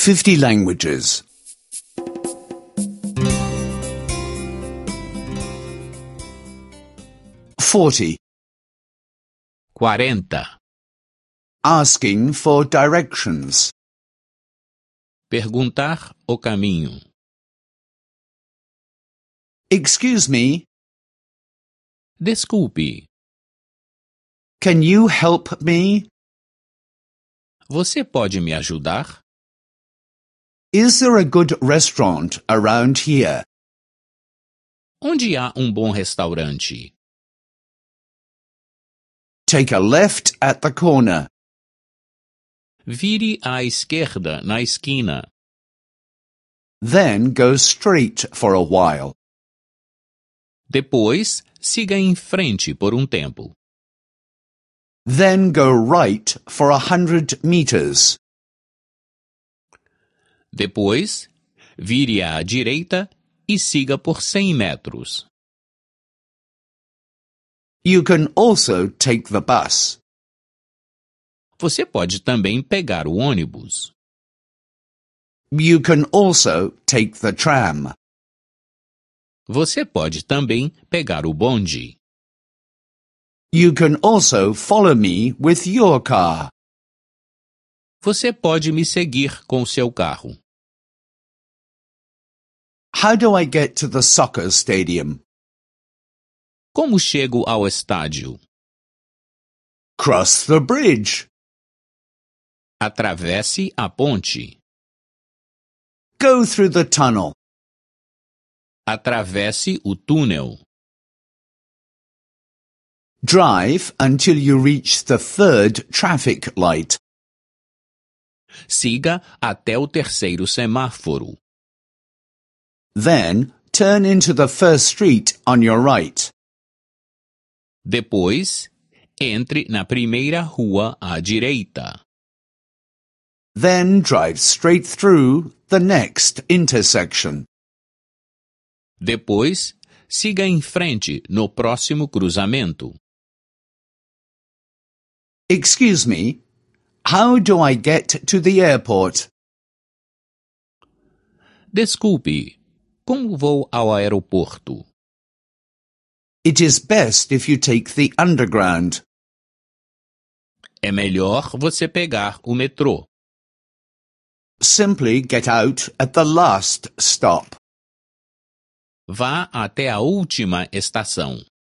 50 languages. 40. 40. Asking for directions. Perguntar o caminho. Excuse me, Desculpe, can you help me? você pode me ajudar? Is there a good restaurant around here? Onde há bom restaurante? Take a left at the corner. Vire à esquerda na esquina. Then go straight for a while. Depois, siga em frente por tempo. Then go right for 100 meters. Depois, vire à direita e siga por 100 metros. You can also take the bus. Você pode também pegar o ônibus. You can also take the tram. Você pode também pegar o bonde. You can also follow me with your car. Você pode me seguir com seu carro. How do I get to the soccer stadium? Como chego ao estádio? Cross the bridge. Atravesse a ponte. Go through the tunnel. Atravesse o túnel. Drive until you reach the third traffic light. Siga até o terceiro semáforo. Then turn into the first street on your right. Depois, entre na primeira rua à direita. Then drive straight through the next intersection. Depois, siga em frente no próximo cruzamento. Excuse me, how do I get to the airport? Desculpe, como vou ao aeroporto? It is best if you take the underground. É melhor você pegar o metrô. Simply get out at the last stop. Vá até a última estação.